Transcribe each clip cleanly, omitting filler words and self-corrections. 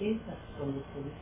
distintas con ustedes.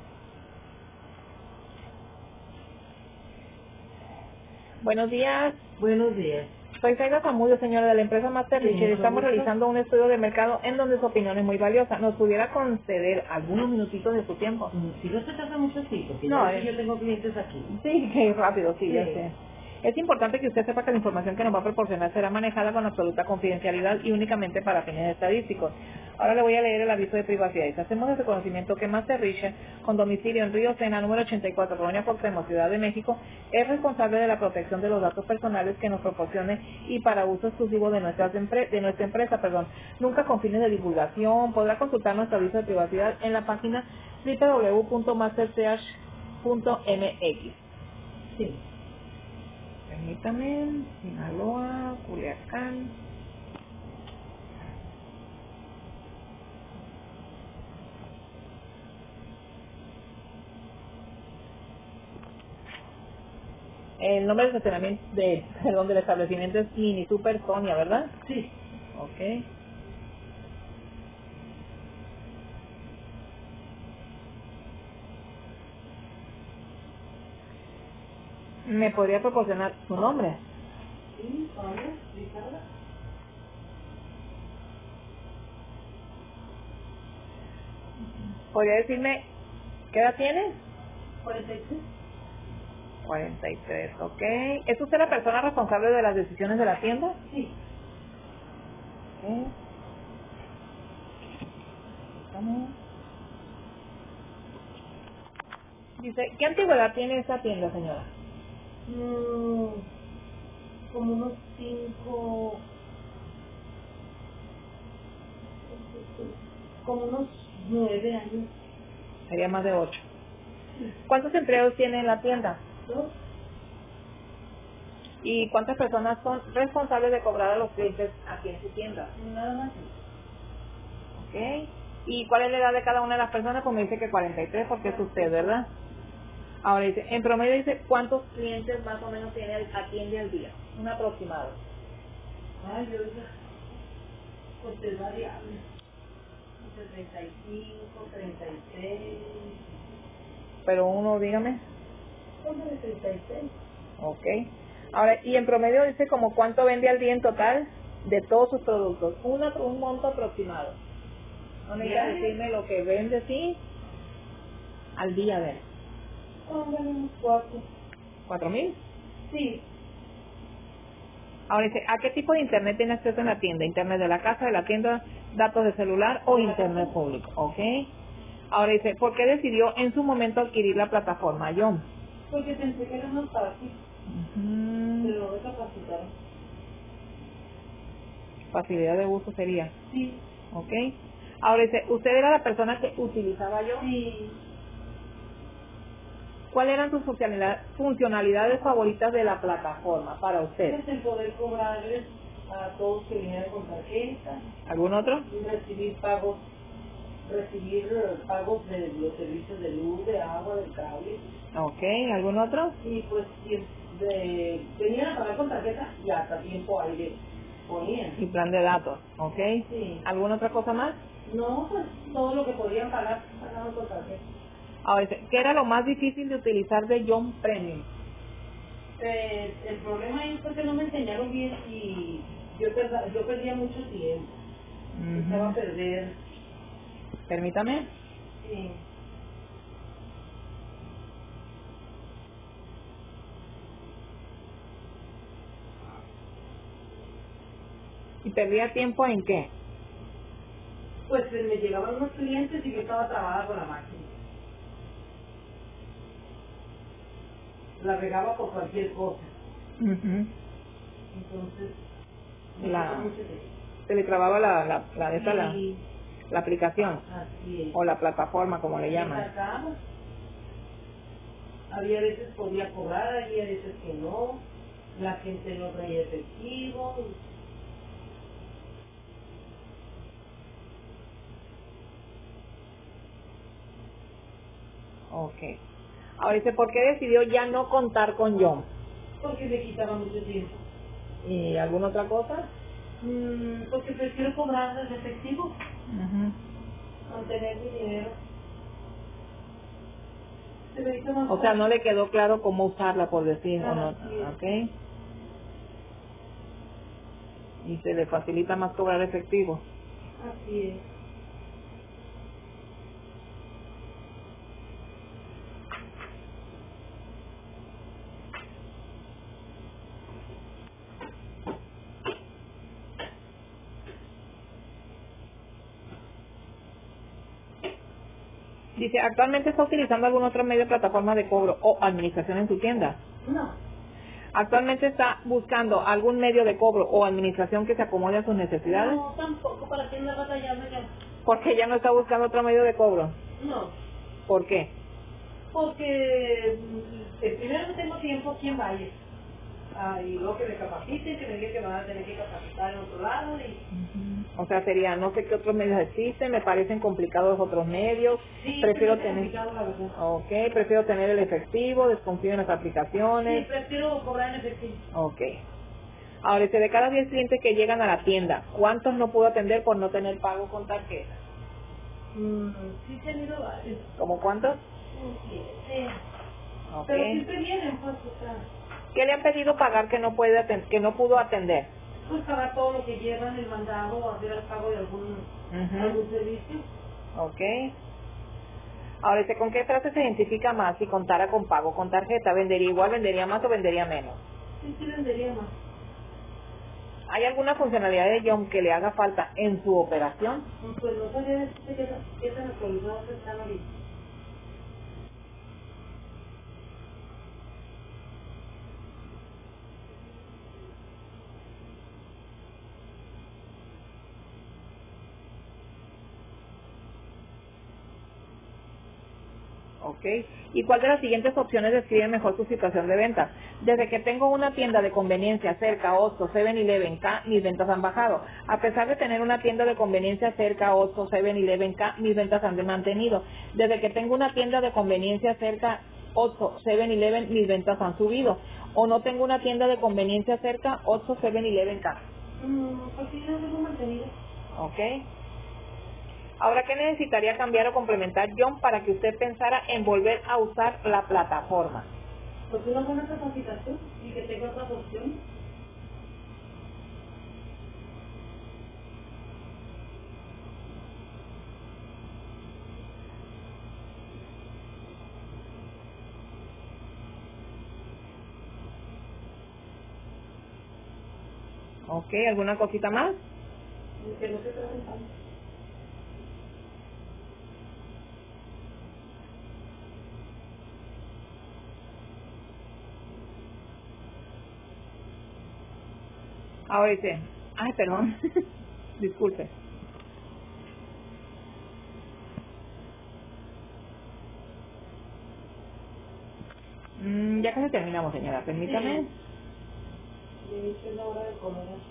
Buenos días. Buenos días. Soy Zaida Zamudio, señora de la empresa Master Richard, y estamos realizando un estudio de mercado en donde su opinión es muy valiosa. ¿Nos pudiera conceder algunos minutitos de su tiempo? Si no se tarda mucho, sí, porque No, yo tengo clientes aquí. Sí, qué rápido, sí, ya Sí. sé. Es importante que usted sepa que la información que nos va a proporcionar será manejada con absoluta confidencialidad y únicamente para fines estadísticos. Ahora le voy a leer el aviso de privacidad. Dice: hacemos ese conocimiento que Master Richard, con domicilio en Río Sena, número 84, Colonia Cuauhtémoc, Ciudad de México, es responsable de la protección de los datos personales que nos proporcione y para uso exclusivo de nuestra empresa. Nunca con fines de divulgación. Podrá consultar nuestro aviso de privacidad en la página www.masterch.mx. Sí. Permítame, Sinaloa, Culiacán. El nombre del estacionamiento, del establecimiento es Mini Super Sonia, ¿verdad? Sí. Ok. ¿Me podría proporcionar su nombre? Sí, Sonia, Ricardo. ¿Podría decirme qué edad tiene? 43. 43, ok. ¿Es usted la persona responsable de las decisiones de la tienda? Sí. Ok. Permítame. Dice, ¿qué antigüedad tiene esta tienda, señora? Como unos 5, como unos 9 años. Sería más de 8. ¿Cuántos empleados tiene en la tienda? 2. ¿Y cuántas personas son responsables de cobrar a los clientes aquí en su tienda? Nada más. ¿Ok? ¿Y cuál es la edad de cada una de las personas? Pues me dice que 43 porque es usted, ¿verdad? Ahora dice, en promedio dice, ¿cuántos clientes más o menos atiende al día? Un aproximado. Ay, yo ya. Pues es variable. 35, 33. Pero uno, dígame. Como de 36. Ok. Ahora, y en promedio dice como cuánto vende al día en total de todos sus productos. Un monto aproximado. No necesita decirme lo que vende, sí, al día de él. Póngale unos 4. 4,000. Sí. Ahora dice, ¿a qué tipo de internet tiene acceso en la tienda? ¿Internet de la casa, de la tienda, datos de celular o internet público? Ok. Ahora dice, ¿por qué decidió en su momento adquirir la plataforma John? Porque pensé que era más fácil, pero no me capacitaron. Facilidad de uso sería. Sí. Ok. Ahora dice, ¿usted era la persona que utilizaba John? Sí. ¿Cuáles eran sus funcionalidades favoritas de la plataforma para usted? Pues el poder cobrarles a todos que vinieran con tarjeta, ¿Algún otro? y recibir pagos de los servicios de luz, de agua, del cable. Ok, ¿algún otro? Y pues venían a pagar con tarjeta y hasta tiempo aire ponían. Y plan de datos, ok. Sí. ¿Alguna otra cosa más? No, pues todo lo que podían pagar, pagaban con tarjeta. Ahora dice, ¿qué era lo más difícil de utilizar de John Premium? El problema ahí fue que no me enseñaron bien y yo perdía mucho tiempo. Estaba a perder. Permítame. Sí. ¿Y perdía tiempo en qué? Pues me llegaban unos clientes y yo estaba trabada con la máquina. La regaba por cualquier cosa. Entonces, me quitó mucho tiempo. Se le trababa la aplicación Así es. o la plataforma, como le Me llaman. sacaba. Había veces podía cobrar, había veces que no. La gente no traía efectivo. Ok. Ahora dice, ¿por qué decidió ya no contar con John? Porque me quitaba mucho tiempo. ¿Y alguna otra cosa? Porque prefiero cobrar en efectivo, mantener mi dinero. Se le hizo más O sea, no le quedó claro cómo usarla, por decir, o no. Ok. Y se le facilita más cobrar efectivo. Así es. Dice, ¿actualmente está utilizando algún otro medio de plataforma de cobro o administración en su tienda? No. ¿Actualmente está buscando algún medio de cobro o administración que se acomode a sus necesidades? No, tampoco. ¿Para qué andar batallando ya? Porque ya no está buscando otro medio de cobro. No. ¿Por qué? Porque primero no tengo tiempo aquí en Valle. Y luego que me capaciten, que me digan que me van a tener que capacitar en otro lado. O sea, sería, no sé qué otros medios existen, me parecen complicados otros medios, Sí, prefiero sí, tener, complicado, la verdad. ok, prefiero tener el efectivo, desconfío en las Sí, aplicaciones, prefiero cobrar en efectivo. ok. Ahora, de cada 10 clientes que llegan a la tienda, ¿cuántos no puedo atender por no tener pago con tarjeta? Sí, he tenido varios. ¿Cómo cuántos? Sí. Ok. Pero siempre vienen, pues, o sea, ¿Qué le han pedido pagar que no puede que no pudo atender? pues pagar todo lo que llevan, el mandado, o hacer el pago de algún servicio. Ok. Ahora, ¿con qué frase se identifica más si contara con pago con tarjeta? ¿Vendería igual, vendería más o vendería menos? Sí, vendería más. ¿Hay alguna funcionalidad de Yom que le haga falta en su operación? Pues no sabía decirte qué tan actualizados están ahorita. Ok. ¿Y cuál de las siguientes opciones describe mejor su situación de venta? Desde que tengo una tienda de conveniencia cerca, Oxxo, 7-Eleven, K, mis ventas han bajado. A pesar de tener una tienda de conveniencia cerca, Oxxo, 7-Eleven, K, mis ventas han mantenido. Desde que tengo una tienda de conveniencia cerca, Oxxo, 7-Eleven, mis ventas han subido. O no tengo una tienda de conveniencia cerca, Oxxo, 7-Eleven, K. Pues sí, yo lo he mantenido. Ok. Ahora, ¿qué necesitaría cambiar o complementar John para que usted pensara en volver a usar la plataforma? Pues una buena capacitación y que tenga otras opciones. Ok, ¿alguna cosita más? Y que no se preguntan. Ahora dice, ay, perdón, disculpe. Ya casi terminamos, señora, permítame. De hecho, es la hora de comer.